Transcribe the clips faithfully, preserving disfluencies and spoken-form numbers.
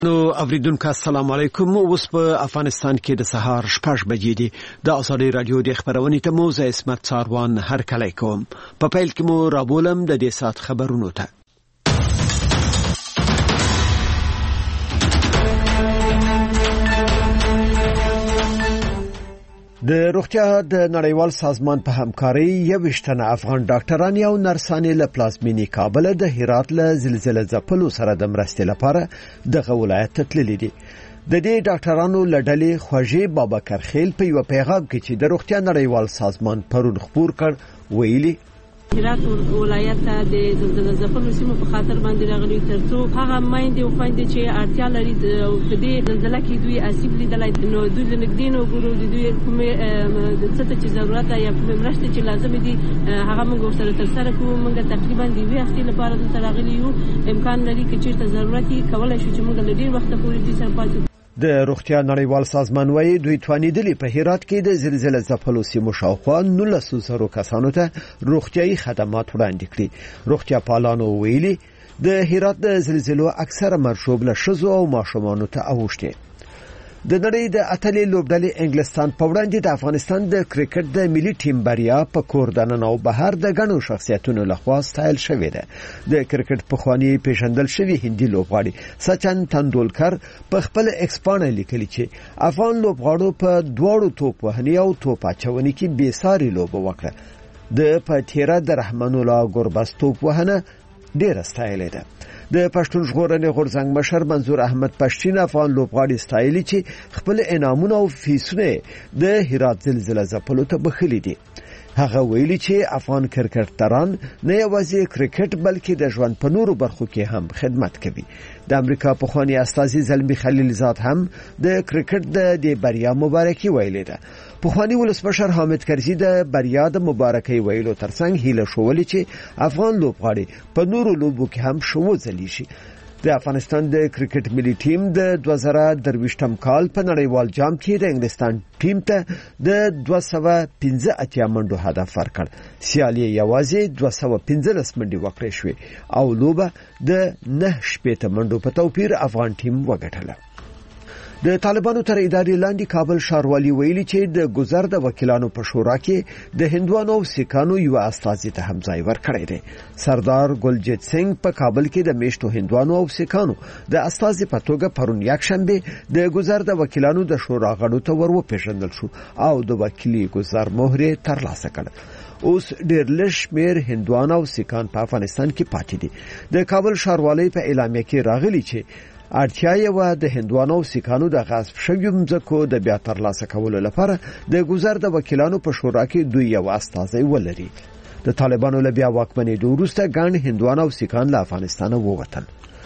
نو اوریدونکو السلام علیکم. اوس په افغانستان کې د سهار شپږ بجې دي. د ازادي رادیو د خبرونې ته مو زه اسمت څاروان هر کله کوم. په پیل کې مو رابولم د دې سات خبرونو ته. د روغتیا د نړیوال سازمان په همکاري یوشتنه افغان ډاکټران او نرسانې له پلازمینی کابل د هرات له زلزلې ځپلو سره د مرستې لپاره دغه ولایت ته تللي دي. د دې ډاکټرانو لړلې خوږی بابکر خیل په یو پیغام کې چې د روغتیا نړیوال سازمان پرون خبر کړ ویلي هرات ولایت ته د زلزلې ځپلو سیمو په خاطر باندې راغلي ترڅو هغه مایندې او خويندې چې اړتیا لري په دې زلزلې کې دوی اسیب لیدلای نو دوی لنګدې نو ګورو د دوی کومه د څه چې ضرورت یا کومه مرسته چې لازم دي هغه موږ سره تر سره کوو. موږ تقریبا د وی هفته لپاره د راغلي یو امکان لري چې چیرته ضرورت یې کولای شو چې موږ له ډیر وخت پورې دې سره پاتې. د روغتیا نړیوال سازمان وايي دوی توانیدلي په هرات کې د زلزلې ځپلو سیمو شاوخوا نولس زره کسانو ته روغتيایي خدمات وړاندې کړي. روغتیا پالانو ویلي د هرات د زلزلو اکثره مرشوب له شزو او ماشومانو ته اوښتي. د نړۍ د اتلې لوبډلې انګلستان په وړاندې د افغانستان د کرکټ د ملي ټیم بریا په کور دننه او بهر د غنو شخصیتونو لخوا ستایل شوې ده. د کرکټ په خواني پیژندل شوی هندي لوبغاړي سچن تندولکر په خپل ایکسپانه لیکلي چې افغان لوبغاړو په دواړو توپ وهني او توپ اچونې کې بې ساري لوبه وکړه. د پاتیرا د رحمان الله ګورباس توپ وهنه ډېر ستایل ده. د پښتون ژغورنې غورځنګ مشر منظور احمد پښتين افغان لوبغاړي ستایلی چې خپل انعامونه او فیسونه د هرات زلزلې ځپلو ته بخلي دي. هغه ویلي چې افغان کرکټران نه یوازې کرکټ بلکې د ژوند په نورو برخو کې هم خدمت کوي. د امریکا په خواني استاذي زلمی خلیلزاد هم د کرکټ د دې بریا مبارکي ویلې ده. په خواني ولسمشر حامد کرزي د بریا د مبارکي ویلو ترڅنګ هیله شولې چې افغان لوبغاړي په نورو لوبو کې هم شو ځلی شي. د افغانستان د کرکټ ملي ټیم د دوه زره درویشتم کال په نړیوال جام کې د انګلستان ټیم ته د دوه سوه پنځه اتیا منډو هدف ورکړ. سیالي یوازې دوه سوه پنځلس منډې وکړې شوې او لوبه د نه شپېته منډو په توپیر افغان ټیم وګټله. د طالبانو تر ادارې لاندې کابل ښاروالي ویلي چې د گذر د وکیلانو په شورا کې د هندوانو او سیکانو یو استازي ته هم ځای ورکړی دی. سردار ګلجیت سنگ په کابل کې د میشتو هندوانو او سیکانو د استازي په توګه پرون یکشنبه د گذر د وکیلانو د شورا غړو ته ورپېژندل شو او د وکیلي گذر مهره ترلاسه کړه. اوس ډېر لږ شمېر هندوان او سیکان په افغانستان کې پاتې دي. د کابل ښاروالۍ په اعلامیه کې راغلي چې اړتیا یې د هندوانو او سیکانو د غصب شویو مځکو د بیا ترلاسه کولو لپاره د گذر د وکیلانو په شورا کې دوی یو استازی ولري. د طالبانو له بیا واکمنېدو وروسته ګڼ هندوان او سیکان له افغانستانه ووتل.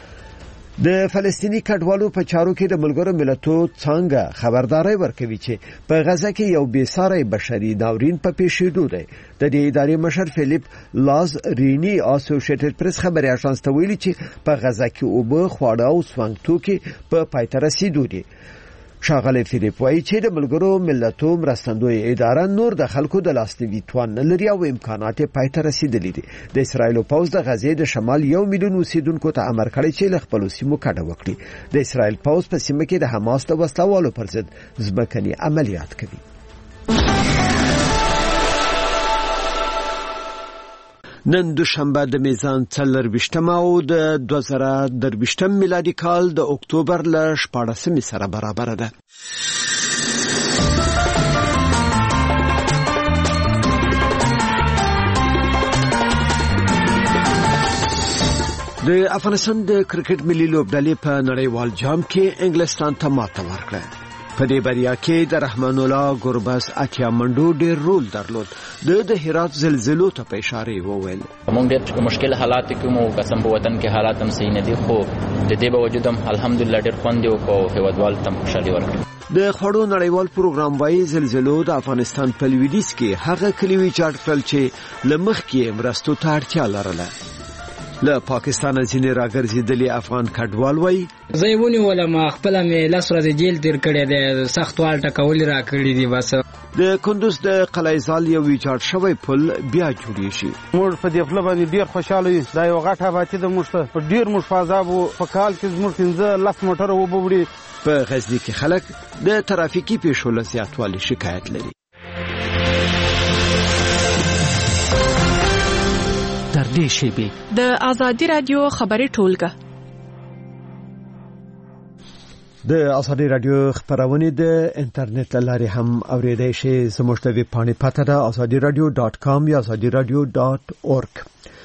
د فلسطینی کډوالو په چارو کې د ملګرو ملتونو څنګه خبرداري ورکوي چې په غزه کې یو بېساري بشري ناورین په پیښېدو دی. د دې ادارې مشر فلیپ لاز رینی اسوسییټډ پریس خبري اژانس ته ویلي چې په غزه کې اوبه خواړه او سونګ توکي په پای ته رسیدو دي. شاغله فلیپ وایي چې د ملګرو ملتونو مرستندوی اداره نور د خلکو د لاسنیوي توان نه لري او امکانات پای ته رسیدلي دي. د اسرایل پوځ د غزې د شمال یو میلیون اوسیدونکو ته امر کړی چې له خپل سیمو کډه وکړي. د اسرایل پوځ په سیمه کې د حماس د وسلوالو پر ضد ځمکني عملیات کوي. نن دوشنبه د میزان څلرویشتم او د دوه زره درویشتم میلادي کال د اکتوبر له شپاړسمې سره برابر ده. د افغانستان د کرکټ ملي لوبډلې په نړیوال جام کې انګلستان ته ماته ورکړه. په دې بریا کې د رحمان الله ګورباس اتیا منډو ډېر رول درلود. د د هرات زلزلو ته په اشاره وویل موږ ډېر مشکل حالات کې مو قسم په وطن کې حالات هم صحیح نه دي خو د دې باوجود هم الحمدلله ډېر خوند یو کو هیوادوال تم خوشالي ورکړي. د خړو نړیوال پروګرام وايي زلزلو د افغانستان په لویدیځ کې هغه کلیوي چاټ کړل چې لمخ کې مرستو ته اړتیا لرله. له پاکستان ځینې راګرځېدلي افغان کډوال وایي زه یې ونیولم خپله مې لس ورځې جیل تېر کړی دی سخت وال ټکول را کړي دي. بس د کندوز د قلعه‌زال یو ویجاړ شوی پل بیا جوړیږي. موږ په دې پل باندې ډیر خوشاله یو. دا یو غټه آبادي د موږ ته ډیر موږ فاضاب وو. په کال کې زموږ پنځه لس موټر وبوړي. په غزنی کې خلک د ترافیکي پیښو له زیاتوالي شکایت لري. در دې شیبې د آزادی رادیو خبري ټولګه د آزادی رادیو خبرونه د انټرنیټ لارې هم اوریدای شئ. زموږ د ویب پاڼې پته ده azadi radio dot com یا azadi radio dot org.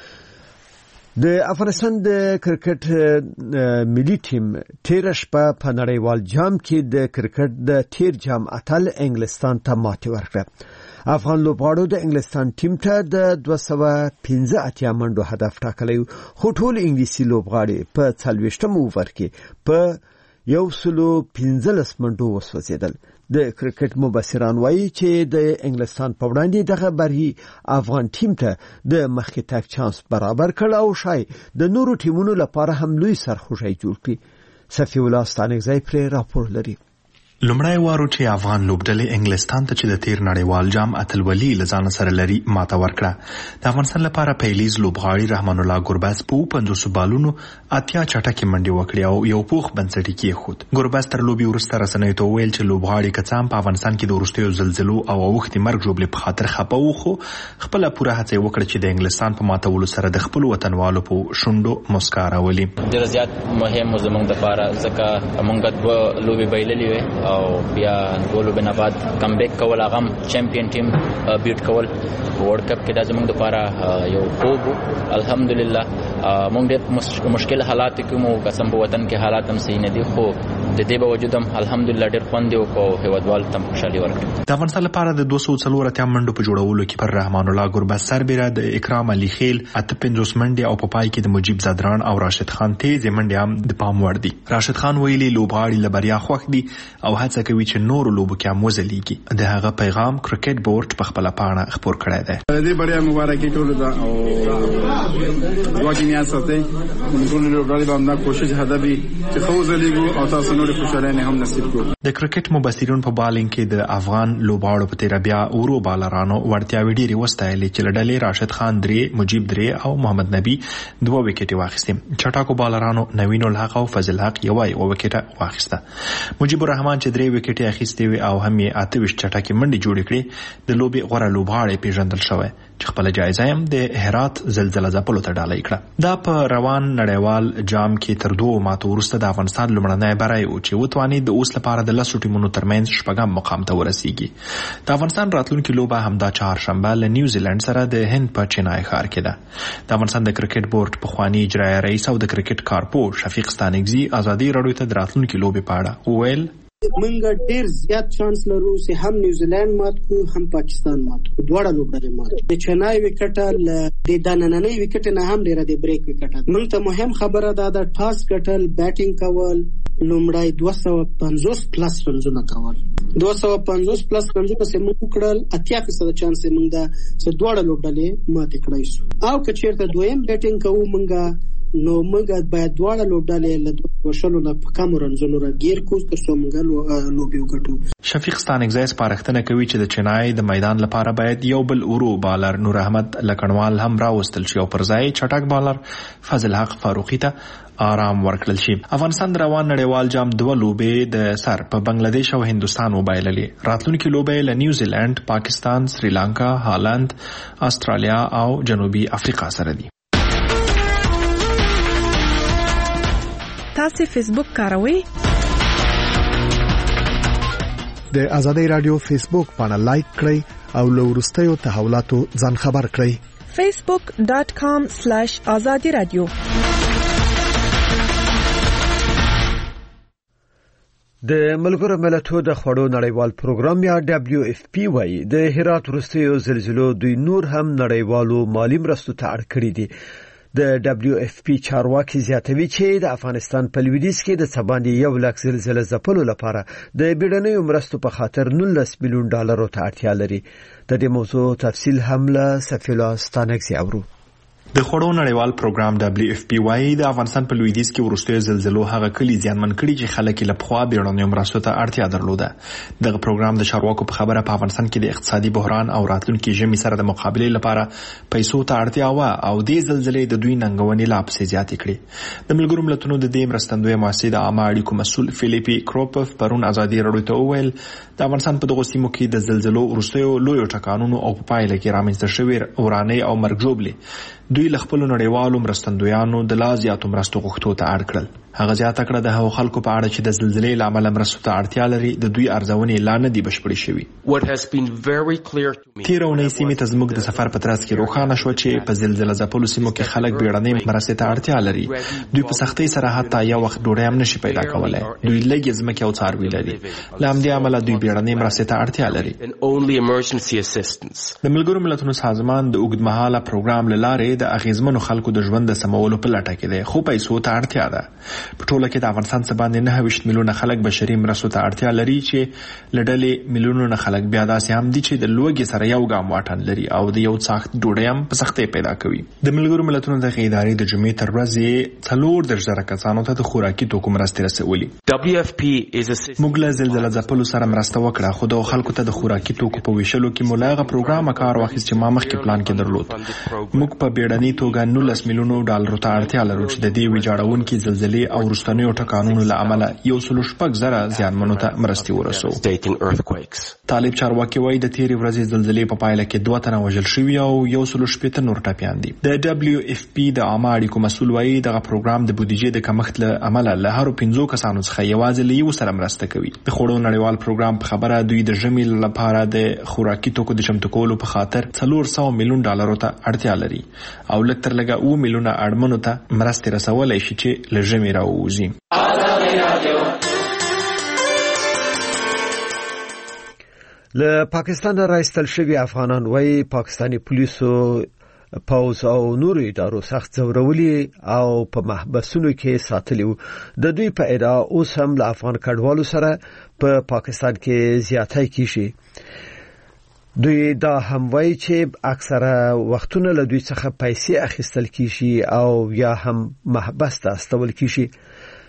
د افغانستان د کرکټ ملي ټیم تیر شپه په نړیوال جام کې د کرکټ د تیر جام اتل انګلستان ته ماتې ورکړه. افغان لوبغاړو د انګلستان ټیم ته د دوه سوه پنځه اتیا منډو هدف ټاکلی، خو ټول انګلیسي لوبغاړي په څلوېښتم اوور کې په یو سلو پنځلس منډو وسوځیدل. د کرکټ مبصران وایي چې د انګلستان په وړاندې دغه بری افغان ټیم ته د مخکې تګ چانس برابر کړ او شای د نورو ټیمونو لپاره هم لوی سرخوشي جوړ کړي. صفی الله ستانګزی پر راپور لري. لومړی وارو چې افغان لوبډلې انګلستان ته چې د تیر نړیوال جام اتلولي لزان سره لري ماته ورکړه. د افغانستان لپاره پیلیز لوبغاړي رحمان الله ګرباس په پنځوس بالونو اتیا چټکي منډي وکړي او یو پوخ بنسټي کې خود. ګرباس تر لوبي ورسته رسنۍ ته ویل چې لوبغاړي کڅام په افغانستان کې د ورستیو زلزلو او اوختي مرګ جوړې په خاطر خپه و، خو خپل پوره هڅه وکړه چې د انګلستان په ماتولو سره د خپل وطنوالو په شونډو مسکا راولي. ډیر زیات مهم زموږ لپاره ځکه موږ د لوبي بایللې وي او بیا ګولو بنا بعد کم بیک کول هغه چمپیون ټیم بیټ کول ورلد کپ کې د زموږ لپاره یو خوب. الحمدلله موږ ډېر مشکل حالات کې مو قسم په وطن کې حالات هم صحیح نه دي، خو د دې باوجود هم الحمدلله ډېر خوند یو کو هیوادوال تم خوشالي ورکړي. د افغانستان لپاره د دوه سوه څلور اتیا منډو په جوړولو کې پر رحمان الله ګرباس سربېره د اکرام علي خیل اته پنځوس منډې او په پای کې د مجيب زادران او راشد خان تیز منډې هم د پام وړ دي. راشد خان ویلي لوبغاړي لبریا خوښ دي او هڅه کوي چې نور لوبو کې هم وځلېږي. د هغه پیغام کرکټ بورډ په خپل پاڼه خبر کړی دی. دې بڑیا مبارکي ټول دا او واګی میا ساتي ټول لوبغاړي باندې کوشش هدفي چې خو وځلېږي او تاسو نور خوشاله نه هم نصیب کړو. د کرکټ مبصرین په بالینګ کې د افغان لوبغاړو په تیر بیا اورو بالرانو ورتیا ویډیري وستایلې چې لړلې راشد خان درې، مجيب درې او محمد نبی دوه وکټي واخیستې. چټاکو بالرانو نوین الحق او فضل حق یو یو وکټه واخیسته. مجيب الرحمن چې درې وکټي اخیستې وي او هم یې اته ویشت چټاکي منډي جوړ کړې. د لوبي غوړه لوبغاړي پیژندل شوی چې خپل جایزه هم د هرات زلزلہ ځپلو ته ډالۍ کړه. دا په روان نړیوال جام کې تر دوه ماتو وروسته د افغانستان لومړنی بری و چې وتواني د اوس لپاره د لسو ټیمونو ترمنځ شپږم مقام ته ورسیږي. د افغانستان راتلونکي لوبه همدا چهارشنبه له نیوزیلند سره د هند په چنای ښار کې ده. د افغانستان د کرکټ بورډ پخوانی اجرایي رئیس او د کرکټ کارپو شفیق ستانکزي آزادي راډیو ته د راتلونکي لوبې په اړه وویل منګه ډیر زیات چانس لرو چې هم نیوزیلند مات کو هم پاکستان مات کو دواړه لوبډلې مات. د چنای وکټ د دانننۍ وکټ نه هم ډیره د بریک وکټ. موږ ته مهم خبره ده د ټاس ګټل، بیټینګ کول، لومړی دوه سوه پنځوس پلس رنزونه کول. دوه سوه پنځوس پلس رنزونه چې موږ کړل اتیا فیصد چانس موږ ده چې دواړه لوبډلې مات کړای شو. او که چیرته دویم بیټینګ کوو موږ نو موږ باید دواړه لوبډلې له دوه شلو نه په کم رنزونو راګیر کوو تر څو موږ لوبي وګټو. شفیق ستانکزی سپارښتنه کوي چې د چنای د میدان لپاره باید یو بل اورو بالر نور احمد لکڼوال هم راوستل شي او پر ځای چټک بالر فضل حق فاروقي ته آرام ورکړل شي. افغانستان د روان نړیوال جام دوه لوبې د سر په بنگلاديش او هندستان وبایللې. راتلونکي لوبې له نیوزیلند، پاکستان، سریلانکا، هالند، استرالیا او جنوبي افریقا سره دي. تاسو فیسبوک کاروئ؟ د آزادی رادیو فیسبوک پاڼه لایک کړئ او له وروستیو تحولاتو ځان خبر کړئ. facebook dot com slash azadi radio. د ملګرو ملتونو د خوړو نړیوال پروګرام یا دبليو اف پی وايي د هرات وروستیو زلزلو دوی نور هم نړیوالو مالی مرستو ته اړ کړی دي. د دبليو اف پی چارواکي زیاتوي چې د افغانستان په لویدیځ کې د سباندې یو لک زلزلې ځپلو لپاره د بیړنیو مرستو په خاطر نولس میلیون ډالرو ته اړتیا لري. د دې موضوع تفصیل هم له سفیلا ستانکزي اورو. د خوړو نړیوال پروګرام دبليو اف پی وايي د افغانستان په لویدیځ کې وروستیو زلزلو هغه کلی ځانمن کړي چې خلک له پخوا بیړنیو مرستو ته اړتیا درلوده. دغه پروګرام د چارواکو په خبره په افغانستان کې د اقتصادي بحران او راتلونکي ژمي سره د مقابلې لپاره پیسو ته اړتیا و او د زلزلې د دوی ننګونې لا پسې زیاتې کړې. د ملګرو ملتونو د دې مرستندوی مؤسسې د عامه اړیکو مسؤل فلیپي کروپف پرون ازادي راډیو ته وویل د افغانستان په دغه سیمو کې د زلزلو وروستیو لویو ټکانونو او په پایله کې رامنځته شوې ورانۍ او مرګ ژوبلې دوی له خپل نړیوالو مرستندویانو د لا زیاتو مرستو غوښتو ته اړ کړل. هغه زیاته کړه د هغو خلکو په اړه چې د زلزلې له امله مرستو ته اړتیا لري د دوی ارزونې لا نه دي بشپړې شوي. تېره اونۍ سیمې ته زموږ د سفر په ترڅ کې روښانه شوه چې په زلزله ځپلو سیمو کې خلک بیړنۍ مرستې ته اړتیا لري. دوی په سختۍ سره حتی یو وخت ډوډۍ هم نشي پیدا کولی. دوی لږې ځمکې او څاروي لري. له همدې امله دوی بیړنۍ مرستې ته اړتیا لري. د ملګرو ملتونو سازمان د اوږدمهاله پروګرام له لارې د اغیزمنو خلکو د ژوند د سمولو په لټه کې دی، خو پیسو ته اړتیا ده. په ټوله کې د افغانستان څخه باندې نهه ویشت میلیونه خلک بشري مرستو ته اړتیا لري چې له ډلې میلیونونه خلک بیا داسې هم دي چې د لوږې سره یو ګام واټن لري او د یو څاښت ډوډۍ هم په سختۍ پیدا کوي. د ملګرو ملتونو دغه ادارې د جمعې تر ورځې څلور دېرش زره کسانو ته د خوراکي توکو مرستې رسولي. موږ له زلزله ځپلو سره مرسته وکړه، خو د خلکو ته د خوراکي توکو په ویشلو کې مو له هغه پروګرامه کار واخیست چې ما مخکې پلان کې درلود. موږ په بیړنۍ توګه نولس میلیونو ډالرو ته اړتیا لرو چې د دې ویجاړونکي زلزلې او وروستنیو ټکانونو له امله یو سل شپږ زره زیانمنو ته مرستې ورسوو. طالب چارواکي وایي د تېرې ورځې زلزلې په پایله کې دوه تنه وژل شوي او یو سل شپېته نور ټپیان دي. د ډبلیو اف پی د عامه اړیکو مسؤل وایي دغه پروګرام د بودیجې د کمښت له امله له هرو پنځو کسانو څخه یوازې له یو سره مرسته کوي. د خوړو نړیوال پروګرام په خبره دوی د ژمي لپاره د خوراکي توکو د چمتو کولو په خاطر څلور سوه میلیون ډالرو ته اړتیا لري او لږ تر لږه اوه میلیونه اړمنو ته مرستې رسولی شي چې له ژمي راووځي. له پاکستان راایستل شوي افغانان وایي پاکستاني پولیسو پوز او نورو ادارو سخت ځورولي او په محبسونو کې ساتلي وو. د دوی په ادعا اوس هم له افغان کډوالو سره په پاکستان کې زیاتی کیږي. دوی دا هم وایي چې اکثره وختونه له دوی څخه پیسې اخیستل کیږي او یا هم محبس ته استول کیږي.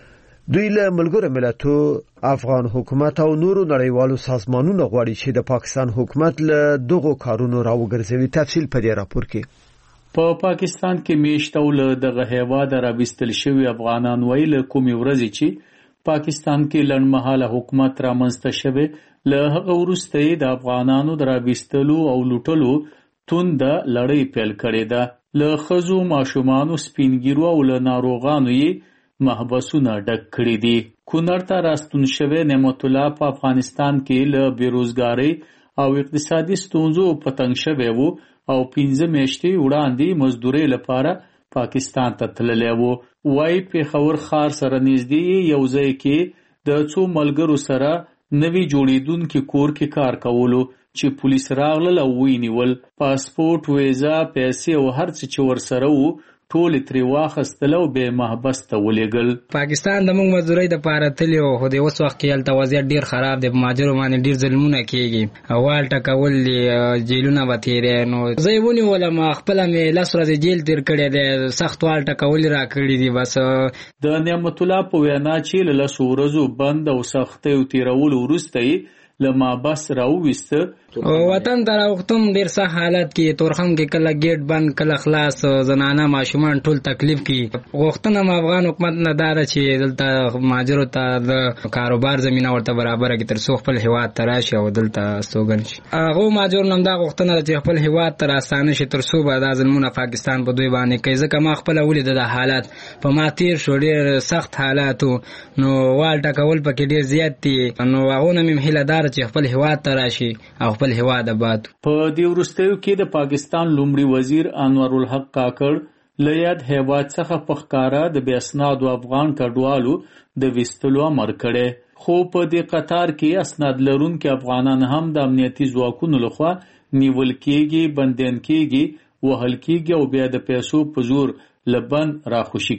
دوی له ملګرو ملتو، افغان حکومت او نورو نړیوالو سازمانونو غواړي چې د پاکستان حکومت له دغو کارونو راوګرځوي. تفصیل په دې راپور کې. په پاکستان کې میشتو له دغه هیواد راوستل شوی افغانان ویل کومې ورځې چې پاکستان کې لنډمهاله حکومت رامنځته شوی له هغه وروسته د افغانانو د راوستلو او لوټلو توند لړۍ پیل کړې ده. له ښځو، ماشومانو، سپینګیرو او له ناروغانو یې محبسونه ډک کړي دي. کونړ ته راستون شوی نعمت الله په افغانستان کې له بیروزګارۍ او اقتصادي ستونزو په تنګ شوی وو او پنځه میاشتې وړاندې مزدورۍ لپاره پاکستان ته تللی وو. وایي پېښور ښار سره نږدې یو ځای کې د څو ملګرو سره نوي جوړېدونکي کور کې کار کولو چې پولیس راغلل او ونیول. پاسپورټ، ویزا، پیسې او هر څه چې ورسره وو ټول ترې واخیستل او به محبس ته ولېږل. پاکستان د موږ مزدورۍ دپاره تللی وو، خو د اوس وخت کې هلته وضعیت ډېر خراب دی. په مهاجرو باندې ډېر ظلمونه کېږي، وال ټکول دي، جیلونه به تېری. نو زه یې ونیولم، خپله مې لس ورځې جیل تېر کړی دی، سخت وال ټکول را کړي دي. بس د نعمت الله په وینا چې له لسو ورځو بند او سختیو تېرولو وروسته یې له محبس راوویسته. وطن ته راوختم ډېر سخت حالت کې، تورخم کې کله ګیټ بند کله خلاص، زنانه ماشومان ټول تکلیف کې. غوښتنه م افغان حکومت نه دا ده چې دلته مهاجرو ته د کاروبار زمینه ورته برابره کړي تر څو خپل هېواد ته راشي او دلته استوګن شي. هغو مهاجرو نه هم دا غوښتنه ده چې خپل هېواد ته راستانه شي تر څو به دا ظلمونه پاکستان په دوی باندې کوي. ځکه ما خپله ولیده دا حالات په ما تېر شو، ډېر سخت حالات و. نو وال ټکول پکې ډېر زیات دي. نو هغو نه مې هیله داره چې خپل هېواد ته راشي او خپل هېواد آباد. په دې وروستیو کې د پاکستان لومړي وزیر انور الحق کاکړ له یاد هېواد څخه په ښکاره د بې اسنادو افغان کډوالو د ویستلو امر کړی. خو په دې قطار کې اسناد لرونکي افغانان هم د امنیتي ځواکونو لخوا نیول کېږي، بندیان کېږي، وهل کېږي او بیا د پیسو په زور له بند راخوشي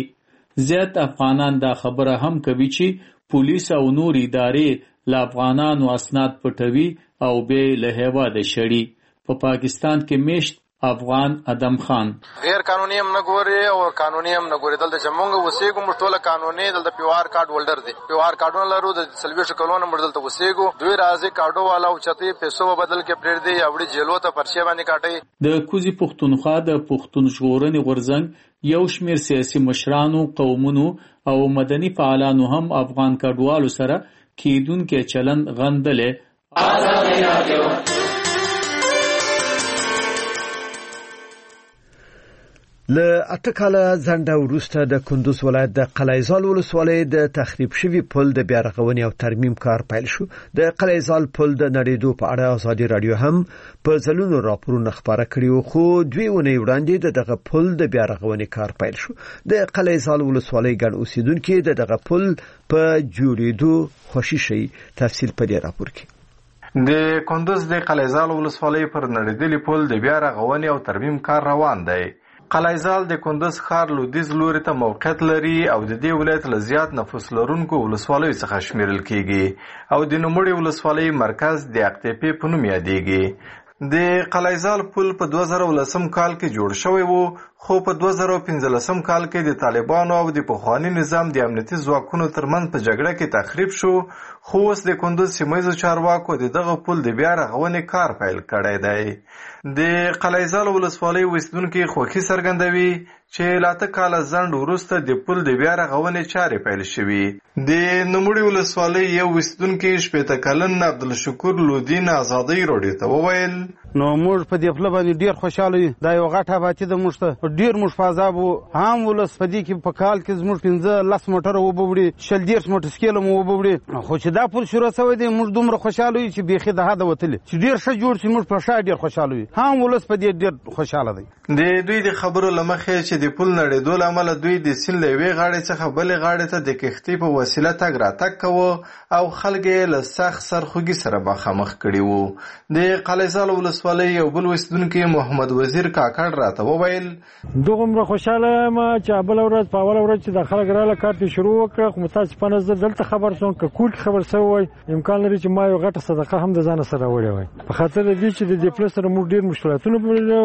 کېږي. زیات افغانان دا خبره هم کوي چې پولیس او نور ادارې له افغانانو اسناد پټوي او بیا له هېواده شړي. په پاکستان کې میشت افغان ادم خان. غیر قانوني هم نه ګوري او قانوني هم نه ګوري. دلته چې موږ اوسېږو موږ ټول قانوني دلته پیوار کارت هولډر دي. پیوار کارتونه لرو د سلويش کلونه موږ دلته اوسېږو. دوی راځي کارډو والا او چتي پیسو بدل کې پرېږ دی اوړي جیلو ته پرچې باندې کاټي. د کوزي پښتونخوا د پښتون ژغورنې غورځنګ یو شمېر سیاسي مشرانو، قومونو او مدني فعالانو هم افغان کډوالو سره کېدونکي چلند غندلې. آزادي رادیو له اته کاله ځنډه وروسته د کندوز ولایت د قلعهزال ولسوالۍ د تخریب شوي پل د بیا رغونې او ترمیم کار پیل شو. د قلعهزال پل د نړیدو په اړه ازادي رادیو هم په ځلونو راپورونه خبره کړي وو، خو دوی ونې وړاندې دغه پل د بیا رغونې کار پیل شو. د قلعهزال ولسوالۍ ګڼ اوسیدونکو د دغه پل په جوړېدو خوشي شي. تفصیل په دې راپور کې. د کندوز د قلعهزال ولسوالۍ پر نړیدلي پل د بیا رغونې او ترمیم کار روان دی. قلعهزال د کندوز ښار لویدیځ لوري ته موقعیت لري او د دې ولایت له زیات نفوس لرونکو ولسوالیو څخه شمیرل کیږي او د نوموړي ولسوالۍ مرکز د اقتیپې په نوم یادېږي. د قلعهزال پل په دوه زره ولسم کال کې جوړ شوی وو، خو په دوه زره پنځلسم کال کې د طالبانو او د پخواني نظام د امنیتي ځواکونو ترمنځ په جګړه کې تخریب شو، خو اوس د کندوز سیمهیزو چارواکو د دغه پل د بیا رغونې کار پیل کړی دی. د قلعهزال ولسوالۍ اوسیدونکي خوښي څرګندوي چې له اته کاله ځنډ وروسته د پل د بیا رغونې چارې پیل شوي. د نوموړي ولسوالۍ یو اوسیدونکي شپېته کلن عبدالشکور لودین ازادۍ راډیو ته وویل نو موږ په دې پله باندې ډېر خوشحاله یو. دا یو غټ آبادي ده، موږ ته ډېر موږ په عذاب وو. عام ولس په دې کې په کال کې زموږ پنځه لس موټره وبه وړي، شل دېرش موټرسایکله مو وبه وړي، خو چې دا پل شروع شوی دی موږ دومره خوشحاله یو چې بیخي د حده وتلي چې ډېر ښه جوړ شي. موږ په شا ډېر خوشحاله یو. عام ولس په دې ډېر خوشحاله دی. د دوی د خبرو له مخې چې د پل نړېدو له امله دوی د سیند له یوې غاړې څخه بلې غاړې ته د کښتۍ په وسیله تګ راتګ کوه او خلک یې له سخت سرخوږي سره مخامخ کړي وو. د قلعهزال ولسوالۍ یو بل اوسیدونکي محمد وزیر کاکړ راته وویل دومره خوشحاله یم چې بله ورځ په اوله ورځ چې د خلک راله کار ته شروع وکړه، خو متاسفانه زه دلته خبر شوم که کور کې خبر شوی وای امکان لري چې ما یو غټه صدقه هم د ځانه سره راوړې وای. په خاطر د دې چې د دې پل سره موږ ډېر مشکلاتونه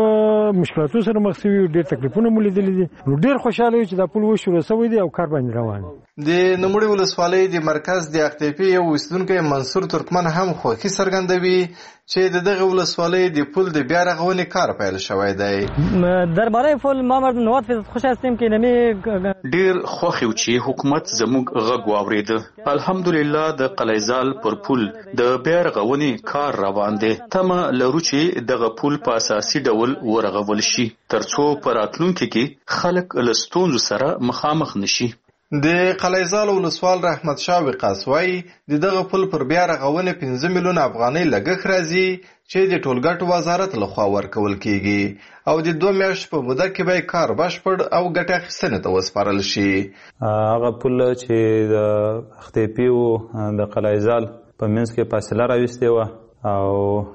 مشکلاتو سره مخ شوي، ډېر تکلیفونه مو لیدلي دي. نو ډېر خوشحاله یو چې دا پل وشروع شوی دی او کار باندې روان دی. د نوموړي ولسوالۍ د مرکز د اقتیپې یو اوسیدونکی منصور ترکمن هم خوښي څرګندوي چې د دغه ولسوالۍ د پل د بیا رغونې کار پیل شوی دی. درباره پل ما مردم نوات خوش هستیم که نمی ډیر خوښ یو چې حکومت زموږ غږ واورید. الحمدلله د قلعهزال پر پل د بیا رغونې کار روان دی. تمه لرو چې دغه پل په اساسي ډول ورغول شي ترڅو په راتلونکي کې خلک له ستونزو سره مخامخ نشي. د قلعهزال ولسوال رحمت شاه وقاص وایي د دغه پل پر بیا رغونې پنځه میلیونه افغانۍ لګښت راځي چې د ټولګټو وزارت لخوا ورکول کیږي او د دوه میاشتو په موده کې به کار بشپړ او ګټه اخیستنې ته وسپارل شي. هغه پل چې د اختیپي و د قلعهزال په منځ کې فاصله راوستې وه او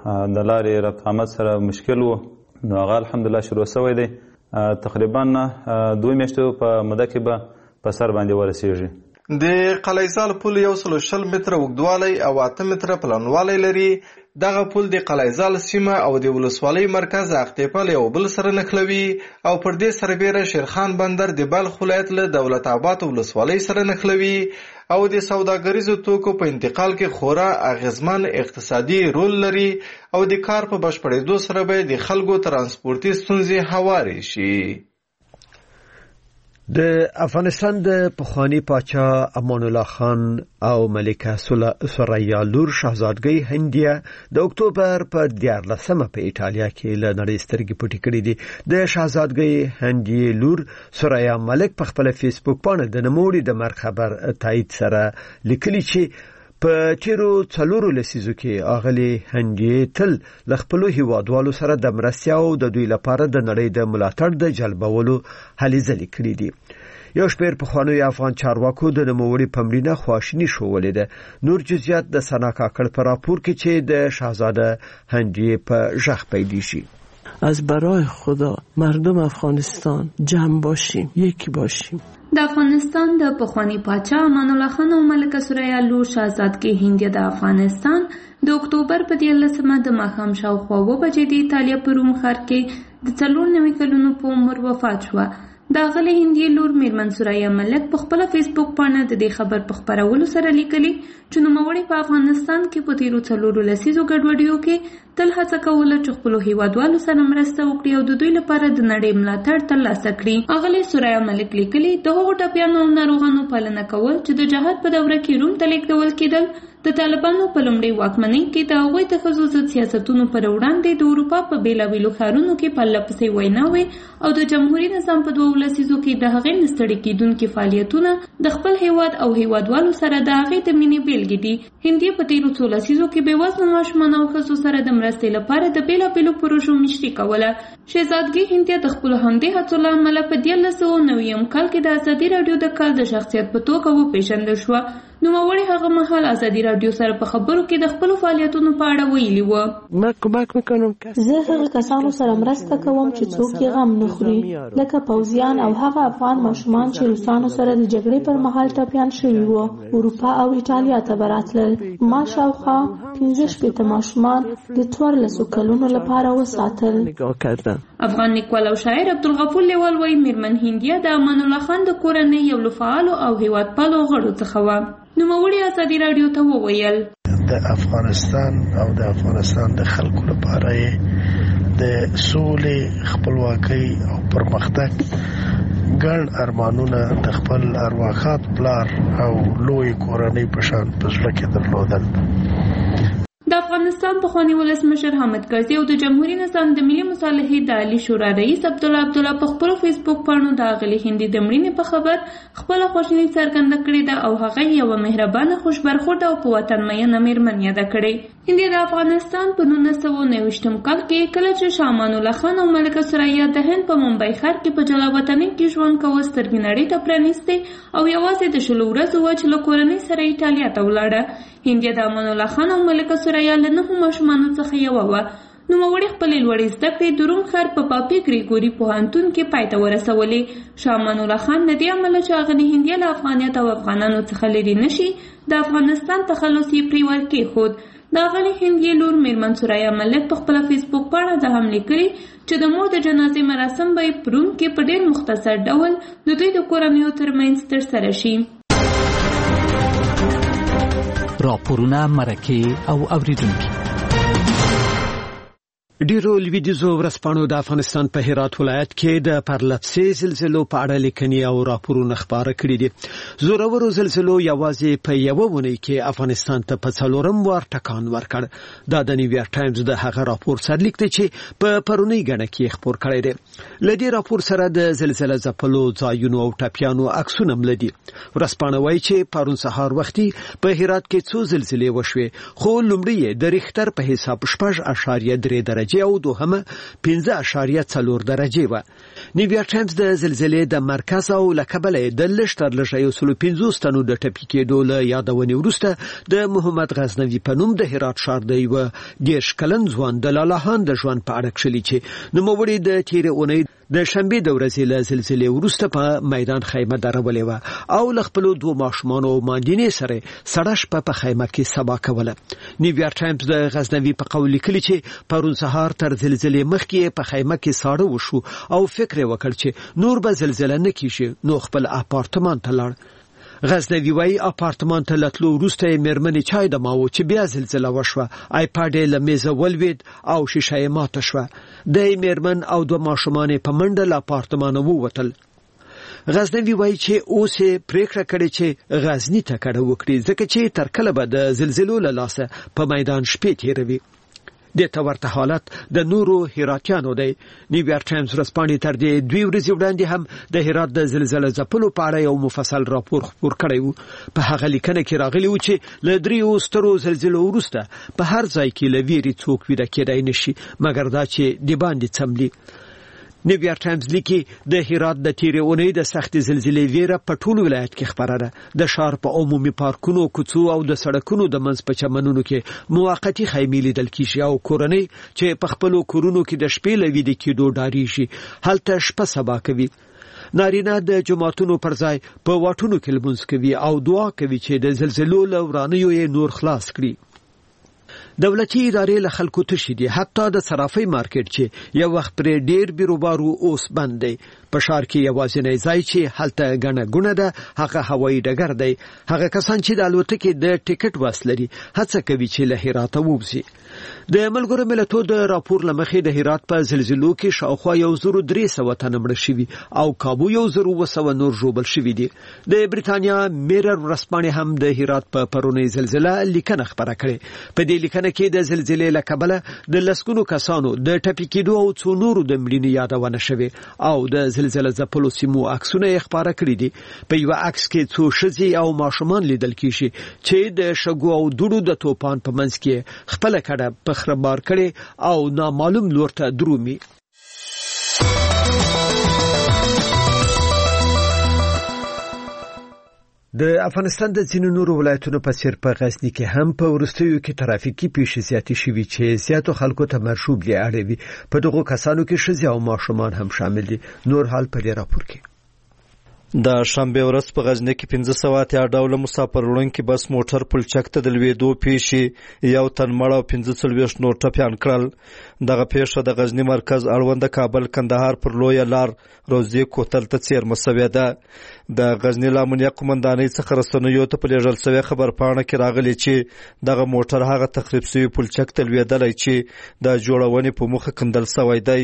د لارې ربط آمد سره مشکل و، نو هغه الحمدلله شروع شوی دی. تقریبا دوه میاشتو په موده کې به په سر باندې ورسیږي. د قلعهزال پل یو سل شل متره اوږدوالی او اته متره پلنوالی لري. دغه پل د قلعهزال سیمه او د ولسوالۍ مرکز اقتیپه له یو بل سره نښلوي او پر دې سربیره شیرخان بندر د بلخ ولایت له دولت آباد ولسوالۍ سره نښلوي او د سوداګریزو توکو په انتقال کې خورا اغیزمن اقتصادي رول لري او د کار په بشپړېدو سره به د خلکو ترانسپورتي ستونزې هوارې شي. د افغانستان د پخوانی پاچا امان الله خان او ملکه ثریا لور شاهزادګۍ هندیه د اکتوبر په دیارلسمه په ایټالیا کې له نړۍ سترګې پټې کړې دي. د شاهزادګۍ هندیه لور ثریا ملک په خپل فیسبوک باندې د نوموړي د مرګ خبر تایید سره لیکلي چې په تیرو څلورو لسیزو کې اغلی هندیه تل ل خپل هیوادوالو سره د مرستیا او د دوی لپاره د نړۍ د ملاتړ د جلبولو هلې ځلې کړې دي. یو شمېر پخوانیو افغان چارواکو د نوموړي په مړینه خواشیني ښودلې ده. نور جزئیات د ثنا کاکړ په راپور کې چې د شاهزاده هندیه په ژغ پیدا شي. از برای خدا مردم افغانستان جمع باشیم، یکی باشیم. د افغانستان د پخوانی پاچا امان الله خان او ملکه ثریا لور شاهزادګۍ هندیه د افغانستان د اکتوبر په دیارلسمه د ماښام شاوخوا اوه بجې د ایټالیا په روم ښار کې د څلور نوي کلونو په عمر وفات شوه. د اغلې هندي لور میرمن سوریا ملک په خپل فیسبوک باندې د دې خبر په خبرولو سره لیکلي چې نوموړي په افغانستان کې په تیرو څلورو لسیزو ګډوډیو کې تل هڅه کوله چې خپلو هیوادوالو سره مرسته وکړي او د دوی لپاره د نړۍ ملاتړ ترلاسه کړي. اغلې سوریا ملک لیکلي د هغو ټپیانو او ناروغانو پالنه کول چې د جهاد په دوره کې روم ته لیږدول کېدل د طالبانو په لومړۍ واکمنۍ کې د هغوی د ښځو ضد سیاستونو پر وړاندې د اروپا په بېلابېلو ښارونو کې پرله پسې ویناوې او د جمهوري نظام په دوو لسیزو کې د هغې نه ستړي کېدونکي فعالیتونه د خپل هیواد او هیوادوالو سره د هغې د مینې بیلګې دي. هندي په تیرو څو لسیزو کې بېوزلو ماشومانو او ښځو سره د مرستې لپاره د بېلابېلو پروژو مشري کوله. شهزادګي هندیه د خپلو همدې هڅو له امله په دیارلس سوه نویم کال کې د ازادي راډیو د کال د شخصیت په توګه وپېژندل شوه. نوموړي هغه مهال ازادي راډیو سره په خبرو کې د خپلو فعالیتونو په اړه ویلي وو. زه هغه کسانو سره مرسته کوم چې څوک یې غم نه خوري، لکه پوځیان او هغه افغان ماشومان چې روسانو سره د جګړې پر مهال ټپیان شوي وو. اروپا او ایټالیا ته به راتلل. ما شاوخوا پنځه شپېته ماشومان د څوارلسو کلونو لپاره وساتل. افغان لیکوال او شاعر عبدالغفور لیوال وایي میرمن هندیه د امان الله خان د کورنۍ یو له فعالو او هیوادپالو غړو څخه وه. نوموړي ازادي راډیو ته وویل د افغانستان او د افغانستان د خلکو لپاره د سولې، خپلواکۍ او پرمختګ ګڼ ارمانونه د خپل ارواښاد پلار او لوی کورنۍ په شان په زړه کې درلودل. د افغانستان پخواني ولسمشر حامد کرزي او د جمهوریت نظام د ملي مصالحې د عالی شورا رئیس عبدالله عبدالله په خپلو فیسبوک پاڼو د اغلې هندي د مړینې په خبر خپله خواشیني څرګنده کړې ده او هغه یوه مهربانه، خوشبرخورده او په وطن مینه میرمن یاده کړې. هندي د افغانستان په نولس سوه نویشتم کال کې کله چې شاه امان الله خان او ملکه سریا د هند په ممبئی ښار کې په جلا وطنۍ کې ژوند کوه سترګې نړۍ ته پرانیستې او یوازې د شلو ورځو وه چې له کورنۍ سره ایټالیا ته ولاړه. هندیه د امان الله خان او ملکه سریا له نهو ماشومانو څخه یوه وه. نوموړي خپلې لوړې زده کړې د روم ښار په پاپي ګریګوري پوهنتون کې پای ته ورسولې. شاه امان الله خان له دې امله چې اغلې هندیه له افغانیت او افغانانو څخه لرې نه شي د افغانستان تخلص یې پرې ورکېښود. د اغلې هندیې لور میرمن سوریا ملک په خپله فیسبوک پاڼه دا هم لیکلي چې د مور د جنازې مراسم به یې په روم کې په ډېر مختصر ډول د دوی د کورنیو ترمنځ ترسره شي. راپورونه، مرکې او اوریدونکي. ډیرو لویدیځو ورځپاڼو د افغانستان په هرات ولایت کې د پرلپسې زلزلو په اړه لیکنې او راپورونه خپاره کړي دي. زورورو زلزلو یوازې په یوه اونۍ کې افغانستان ته په څلورم وار ټکان ورکړ. دا د نیویارک ټایمز د هغه راپور سرلیک دی چې په پرونی غڼه کې خپور کړی دی. لدی راپور سره د زلزلې ځپلو ځایونو او ټپیانو عکسونه ملدي. ورځپاڼه وایي چې پرون سهار وختي په هرات کې څو زلزلې وشوې، خو لومړی د ریختر په حساب شپږ اشاریه درې درجه او دوهمه پنځه اشاریه څلور درجه و. نیویارک ټایمز د زلزلې د مرکز او لکبل د لشتر لږه یو سل پنځوس تنو د ټپي کېدو له یادونې وروسته د محمد غزنوي په نوم د هرات ښار د یوه دېرش کلن ځوان د لالاهان د ژوند په اړه کښلي چې نوموړي د تېرې اونۍ د شنبې د ورځې له زلزلې وروسته په میدان خیمه درولې وه او له خپلو دوو ماشومانو او ماندینې سره سړه شپه په خیمه کې سبا کوله. نیویارک ټایمز د غزنوي په قول لیکلي چې پرون سهار تر زلزلې مخکې په خیمه کې ساړه وشو او فکر یې وکړ چې نور به زلزله نه کیږي، نو خپل اپارتمان ته لاړ. غزنوي وایي اپارتمان ته له تلو وروسته یې مېرمنې چای دماوه چې بیا زلزله وشوه. آیپاډ یې له میزه ولوېد او شیشه یې ماته شوه. د یې مېرمن او دوه ماشومان یې په منډه له اپارتمانه ووتل. غزنوي وایي چې اوس یې پریکړه کړې چې غزني ته کډه وکړي، ځکه چې تر کله به د زلزلو له لاسه په میدان شپې تېروي. د تورته حالت د نورو هراتیانو دی. نیویارک ټایمز ورځپاڼې تر دې دوی ورځې وړاندې هم د هرات د زلزلې ځپلو په اړه یو مفصل راپور خپور کړی و. په هغه لیکنه کې راغلی و چې له دریو سترو زلزلو وروسته په هر ځای کې له ویرې څوک ویده کېدای نشي مګر دا چې د باندې څملي. نیویارک ټایمز لیکي د هرات د تیرې اونۍ د سختې زلزلې ویره په ټول ولایت کې خبره ده. د ښار په عمومي پارکونو، کوڅو او د سړکونو د منځ په چمنونو کې موقتي خیمې لیدل کیږي او کورنۍ چې په خپلو کورونو کې د شپې له ویده کېدو ډارېږي هلته شپه سبا کوي. نارینه د جماعتونو پر ځای په واټونو کې لمونځ کوي او دعا کوي چې د زلزلو له ورانیو یې نور خلاص کړي. دولتي ادارې له خلکو تشې دي، حتی د صرافۍ مارکیټ چې یو وخت پرې ډیر بیروبارو اوس بند دی. په ښار کې یوازینی ځای چې هلته ګڼه ګوڼه ده هغه هوایي ډګر دی. هغه کسان چې د الوتکې د ټیکټ وس لري هڅه کوي چې له هراته ووځي. د ملګرو ملتونو د راپور له مخې د هرات په زلزلو کې شاوخوا یو زر درې سوه تنه مړه شوي او کابو یو زر اووه سوه نور ژوبل شوي دي. د بریتانیا میرر ورځپاڼې هم د هرات په پرونۍ زلزله لیکنه خپره کړې. په دې لیکنه کې د زلزلې له کبله د لسګونو کسانو د ټپي کېدو او څو نورو د مړینې یادونه شوې او د زلزله ځپلو سیمو عکسونه یې خپاره کړي دي. په یو عکس کې څو ښځې او ماشومان لیدل کېږي چې د شګو او دوړو د توپان په منځ کې خپله کډه په خرابار کړي او نامعلوم لور ته درومي. د افغانستان د ځینو نورو ولایتونو په څیر په غزني کې هم په وروستیو کې ترافیکي پیښې زیاتې شوي چې زیاتو خلکو ته مرشوب دي اړوي. په دغو کسانو کې ښځې او ماشومان هم شامل دي. نور حال په دې راپور کې. د شنبه ورځ په غزنی کې پنځه سوه اتیا ډوله مسافر وړونکي بس موټر پلچک ته د لوېدو پیښې یو تن مړ او پنځه څلوېښت نور ټپیان کړل. دغه پیښه د غزنی مرکز اړوند کابل کندهار پر لویه لار روزي کوتل ته څیرمه سوې ده. د غزنی له امنیه قومندانۍ څخه رسنیو ته په لیږل سوې خبرپاڼه کې راغلي چې دغه موټر هغه تخریب سوي پلچک ته لوېدلی چې د جوړونې په موخه کندل سوی دی.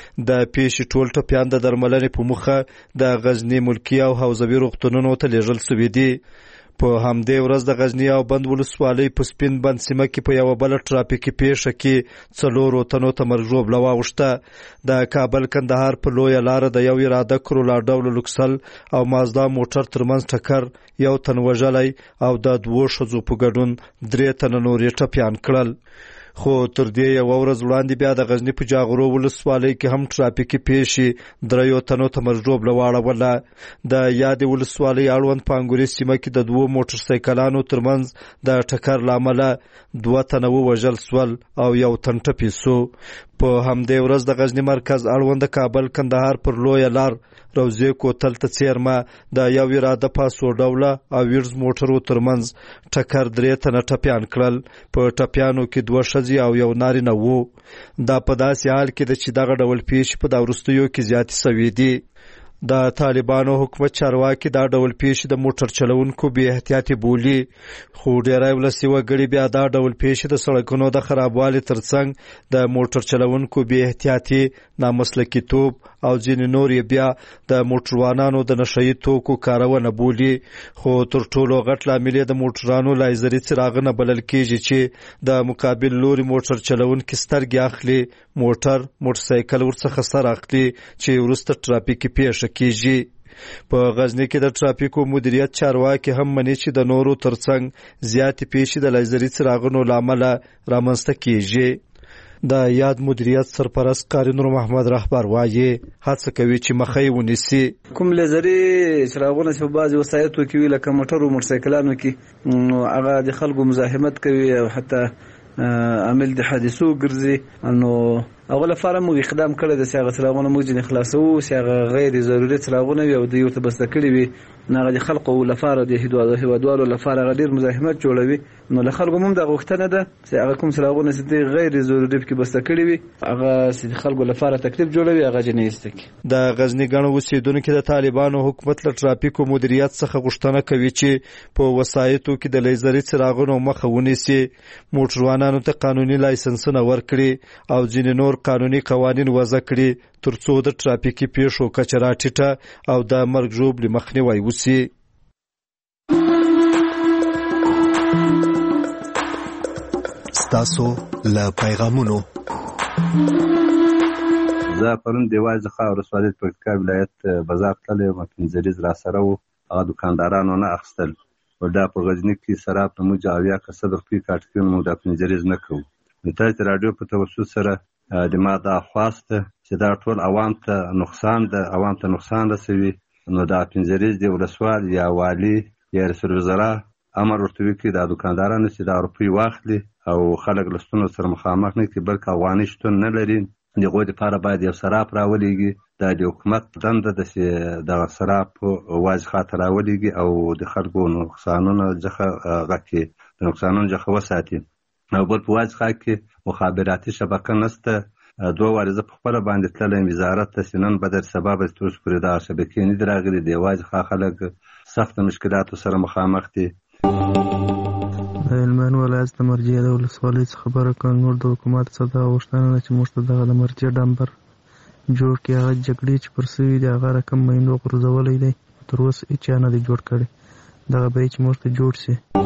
د پیښې ټول ټپیان د درملنې په موخه د غزنی ملکي او حوزوي روغتونونو ته لیږل سوي دي. په همدې ورځ د غزنی او بند ولسوالۍ په سپین بند سیمه کې په یوه بله ټرافیکي پیښه کې څلورو تنو ته مرګ ژوبله واوښته. د کابل کندهار په لویه لاره د یو اراده کرولا ډوله لوکسل او مازدا موټر ترمنځ ټکر یو تن وژلی او د دوو ښځو په ګډون درې تنه نور یې ټپیان کړل. خو تر دې یوه ورځ وړاندې بیا د غزني په جاغرو ولسوالۍ کې هم ټرافیکي پیښې دریو تنو ته مرګ ژوبله واړوله. د یادې ولسوالۍ اړوند په انګوري سیمه کې د دوو موټر سایکلانو ترمنځ د ټکر له امله دوه تنه ووژل سول او یو تن ټپي سو. په همدې ورځ د غزني مرکز اړوند کابل کندهار پر لویه لار روزي کوتل ته څیرمه د یو اراده پاسو ډوله او ویرز موټرو ترمنځ ټکر درې تنه ټپیان کړل. په ټپیانو کې دوه ښځې او یو نارینه وو. دا په داسې حال کې ده چې دغه ډول پیښې په دا وروستیو کې زیاتې سوي دي. د طالبانو حکومت چارواکي دا ډول پیښې د موټر چلونکو بې احتیاطي بولي. خو ډیری ولسي وګړي بیا دا ډول پیښې د سړکونو د خرابوالي ترڅنګ د موټر چلونکو بې احتیاطي، نامسلکیتوب او ځینې نور یې بیا د موټروانانو د نشهیي توکو کارونه بولي. خو تر ټولو غټ لامل یې د موټرانو لایزري څراغونه بلل کېږي چې د مقابل لوري موټر چلونکي سترګې اخلي، موټر موټرسایکل ورڅخه سر اخلي چې وروسته ټرافیکي پیښه کېږي. په غزني کې د ټرافیکو مدیریت چارواکي هم مني چې د نورو ترڅنګ زیاتې پیښې د لایزري څراغونو له امله رامنځته کېږي. د یاد مدیریت سرپرست قاری نور محمد رهبر وایي هڅه کوي چې مخه یې ونیسي. کوم لیزري څراغونه چې په بعضې وسایطو کې وي لکه موټرو موټرسایکلانو کې هغه د خلکو مزاحمت کوي او حتی عامل د حادثو ګرځي. نو اول لپاره موږ اقدام کړی د هغه څراغونه موږ ځینې خلاصوو چې هغه غیر ضروري څراغونه وي او دوی ورته بسته کړي وي. نو هغه د خلکو لپاره د هیوادوالو لپاره هغه ډېر مزاحمت جوړوي. نو له خلکو هم دغه غوښتنه ده چې هغه کوم څراغونه چې غیر ضروري پکې بسته کړي وي هغه چې د خلکو لپاره تکلیف جوړوي هغه جنې ایسته کړي. د غزني ګڼو اوسېدونکو د طالبانو حکومت له ټرافیکو مدیریت څخه غوښتنه کوي چې په وسایطو کې د لیزري څراغونو مخه ونیسي، موټروانانو ته قانوني لایسنسونه ورکړي او ځینې نور قانوني قوانین وضع کړي ترڅو د ټرافیکي پیښو کچه راټیټه او د مرګ ژوبلې مخنیوی وشي. ستاسو له پیغامونو زه پرون دیوال څخه ولسوالۍ پکتیکا ولایت بازار تللی وم، پنځه را سره وو، هغه دوکاندارانو نه اخیستل. او دا په غزني کې سراب په موږ اویا کسه روپۍ کاټ کړي، موږ دا پنځه نه کوو. د تاسو راډیو په توسط سره د ما دا خواسته چې دا ټول عوام ته نقصان ده، عوام ته نقصان رسوي. نو دا پنځه د ولسوال یا والی یا رئیس الوزرا امر ورته وکړي دا دوکاندارانو چې دا روپۍ واخلي او خلک له ستونزو سره مخامخ نه کړي، بلکې افغاني شتون نه لري. د هغوی دپاره باید یو سراپ راولېږي. دا د حکومت دنده ده چې دغه سراپ واضح خاطر راولېږي او د خلکو نقصانونه څخه هغه کړي، د نقصانونو څخه وساتي. او بل په واځ خاک کې مخابراتي شبکه نشته. دوه وارزه په خپل باندې تللی وزارت ته سنن بدر سبب استوس پرې دا شبکې نه دراغلي دی واځ خا خلک سخت مشکلاتو سره مخامخ دي. هلمند ولایت د مرجع د ولسوالۍ څخه خبره کوم نور د حکومت څخه دا غوښتنه چې موږ ته دغه د مرجع ډمبر جوړ کړي. هغه جګړې چې پر سوي دي هغه رقم مهمو غورځولی دی تر اوسه هیچا نه دی جوړ کړی. دغه به چې موږ ته جوړ شي.